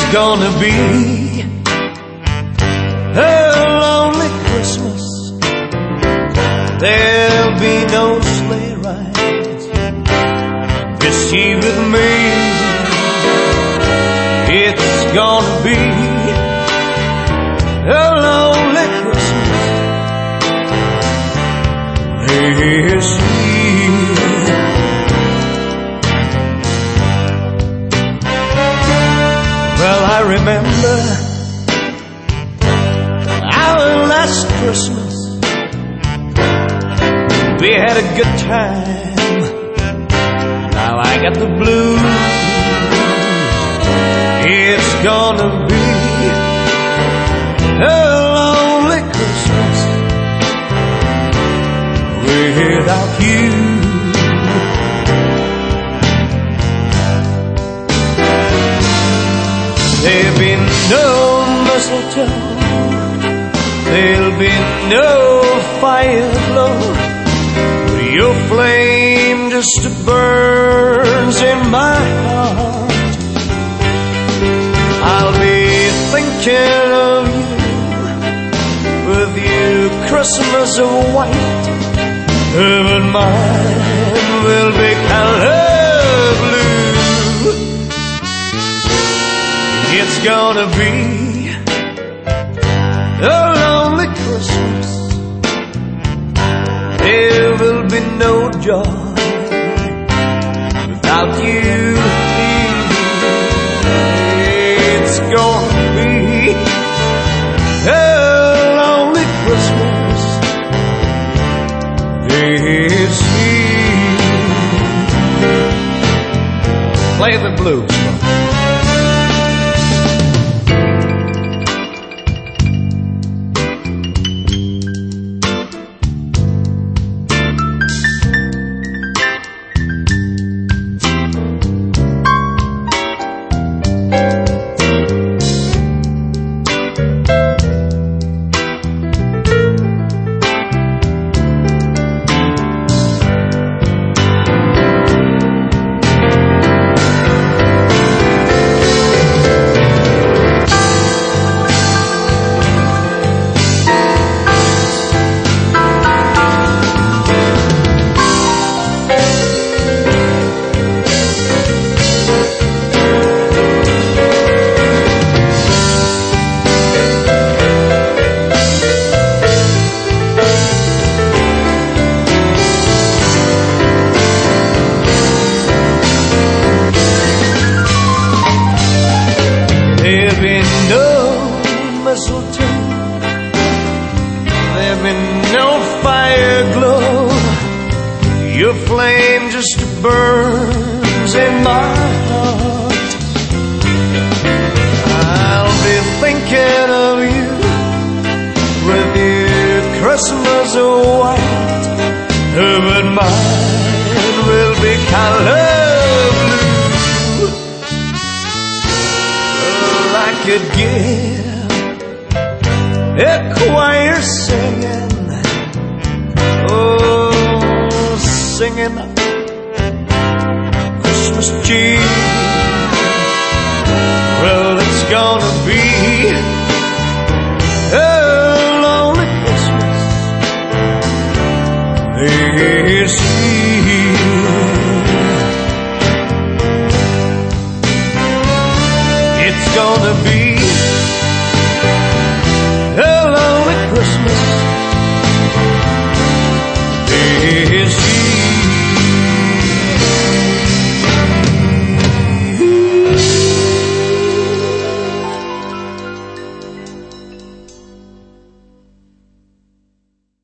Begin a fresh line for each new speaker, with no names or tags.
gonna be a lonely Christmas. There'll be no sleigh rides this year with me. It's gonna be a lonely Christmas this year. Well, I remember our last Christmas. We had a good time. Now I got the blues. It's gonna be a lonely Christmas without you. There'll be no mistletoe, there'll be no fire glow. Your flame just burns in my heart. I'll be thinking of you with your Christmas of white, but mine will be color blue. It's gonna be a lonely Christmas. There will be no joy without you. It's gonna be a lonely Christmas this year. Play the blues. There'll be no mistletoe, there'll be no fire glow. Your flame just burns in my heart. I'll be thinking of you with your Christmas white, but mine will be color blue. I could give a choir singing, oh, singing Christmas Eve. Well, it's gonna be